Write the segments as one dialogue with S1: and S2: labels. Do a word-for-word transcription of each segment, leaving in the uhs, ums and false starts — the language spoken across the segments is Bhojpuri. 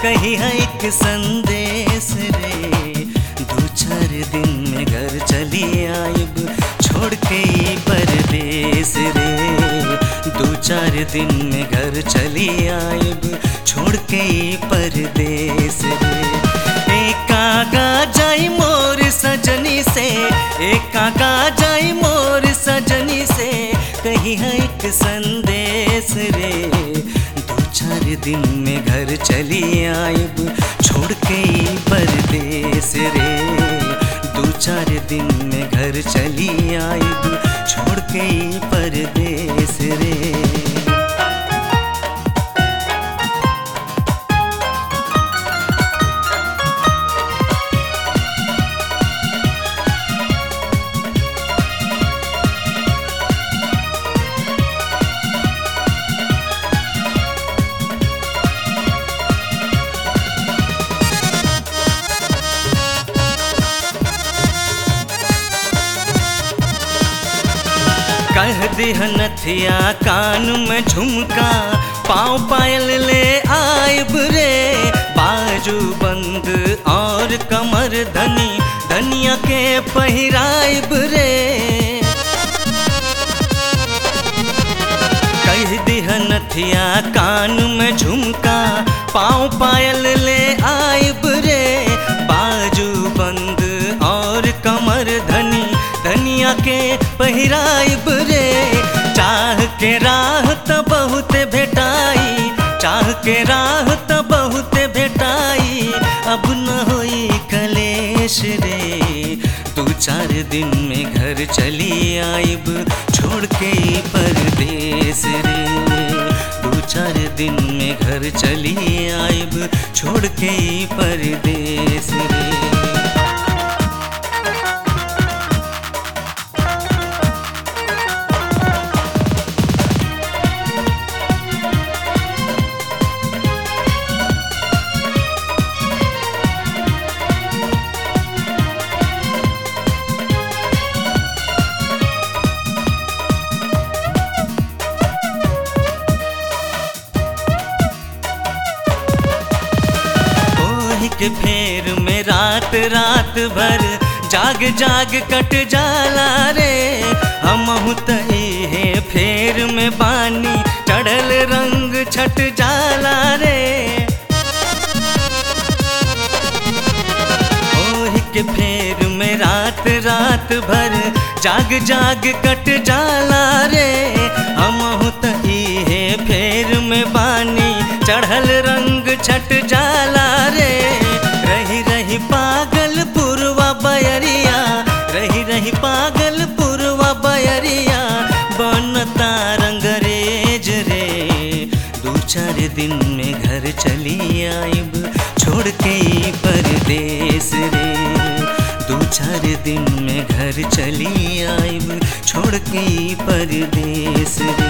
S1: कही है एक संदेश रे। दो चार दिन में घर चली आइब छोड़ के ई परदेस रे। दो चार दिन में घर चली आइब छोड़ के ई परदेस रे। एकागा जाई मोर सजनी से, एकागा जाई मोर सजनी से, कही है एक संदेश रे। दो चार दिन में घर चली आइब छोड़ के ई परदेस रे। दो चार दिन में घर चली आइब छोड़ के ई परदेस रे। कह दिह नथिया कान में झुमका, पाँव पायल ले आइब रे। बाजू बंद और कमर धनी, धनिया के पहिराइब रे। कह दिह नथिया कान में झुमका, पाँव पायल ले आइब रे। बाजू बंद और कमर धनी, धनिया के पहिराइब रे। चाह के राह त बहुत भेटाई, चाह के राह त बहुत भेटाई, अब न होई कलेश रे। दो चार दिन में घर चली आइब छोड़ के ई परदेस रे। दो चार दिन में घर चली आइब छोड़ के ई परदेस रे। के फेर में रात रात भर जाग जाग कट जाला रे। हमहु त इहे फेर में बानी चढ़ल रंग छट जाला रे। ओह के फेर में रात रात भर जाग जाग कट जाला रे। हमहु त इहे फेर में बानी चढ़ल रंग छट जाला रे। रही रही पागल पुरवा बयरिया, रही रही पागल पुरवा बयरिया, बनता रंगरेज रे। दो चार दिन में घर चली आइब छोड़ के ई परदेस रे। दो चार दिन में घर चली आइब छोड़ के ई परदेस रे।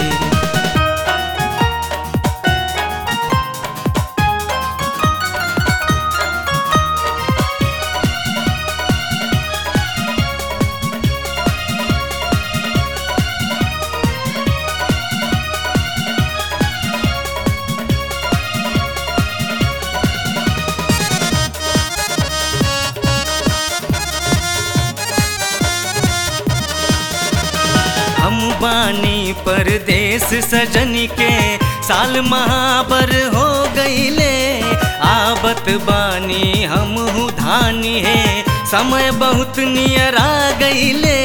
S1: बानी परदेस सजनी के साल महाबर हो गईले। आबत बानी हमहु धानी है समय बहुत नियर आ गईले।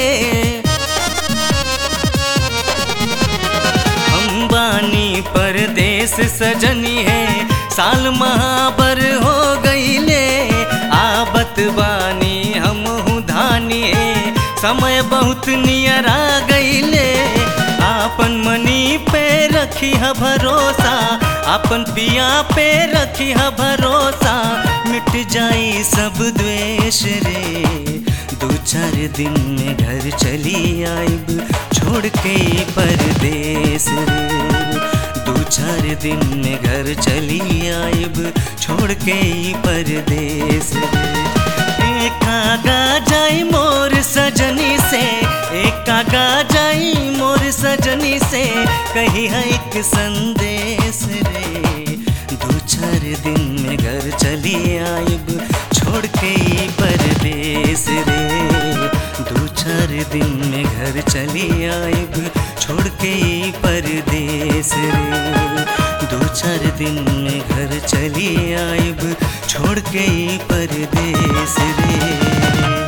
S1: हम बानी परदेस सजनी है साल महाबर हो गईले। आबत बानी हमहु धानी है समय बहुत नियर आ गईले। आपन मनी पे रखी है भरोसा, आपन पिया पे रखी है भरोसा, मिट जाई सब द्वेष रे। दो चार दिन में घर चली आइब छोड़ के परदेस रे। दो चार दिन में घर चली आइब छोड़ के परदेस रे। एकागा जाई मोर सजनी से, एकागा जाई मोर सजनी से, कही है एक संदेश रे। दो चार दिन में घर चली आइब छोड़ के ई परदेस रे। दो चार दिन में घर चली आइब छोड़ के ई परदेस रे। दो चार दिन में घर चली आइब छोड़ के ई परदेस रे।